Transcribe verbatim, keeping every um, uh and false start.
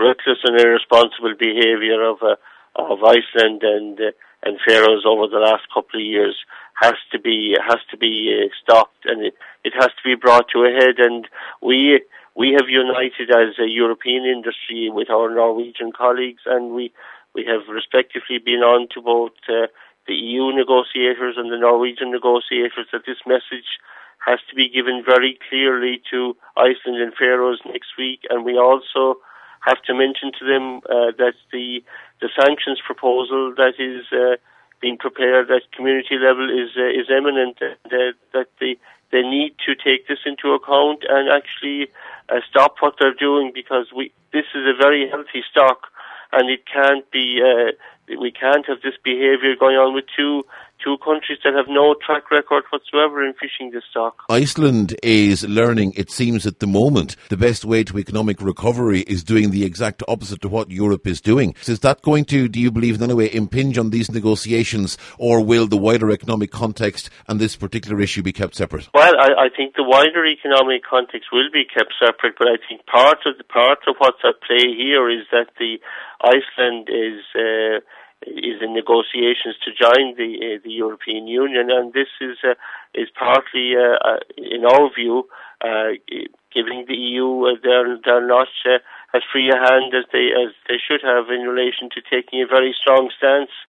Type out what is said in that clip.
reckless and irresponsible behaviour of uh, of Iceland and uh, and Faroes over the last couple of years has to be has to be uh, stopped, and it, it has to be brought to a head. And we we have united as a European industry with our Norwegian colleagues, and we we have respectively been on to both uh, the E U negotiators and the Norwegian negotiators that this message has to be given very clearly to Iceland and Faroes next week. And we also have to mention to them uh, that the the sanctions proposal that is uh, being prepared at community level is uh, is imminent, and uh, that they they need to take this into account and actually uh, stop what they're doing, because we this is a very healthy stock, and it can't be uh, we can't have this behaviour going on with two two countries that have no track record whatsoever in fishing this stock. Iceland is learning, it seems at the moment, the best way to economic recovery is doing the exact opposite to what Europe is doing. So is that going to, do you believe in any way, impinge on these negotiations, or will the wider economic context and this particular issue be kept separate? Well, I, I think the wider economic context will be kept separate, but I think part of the part of what's at play here is that the Iceland is uh, is in negotiations to join the uh, the European Union, and this is uh, is partly, uh, uh, in our view, uh, giving the E U uh, their their not uh, as free a hand as they as they should have in relation to taking a very strong stance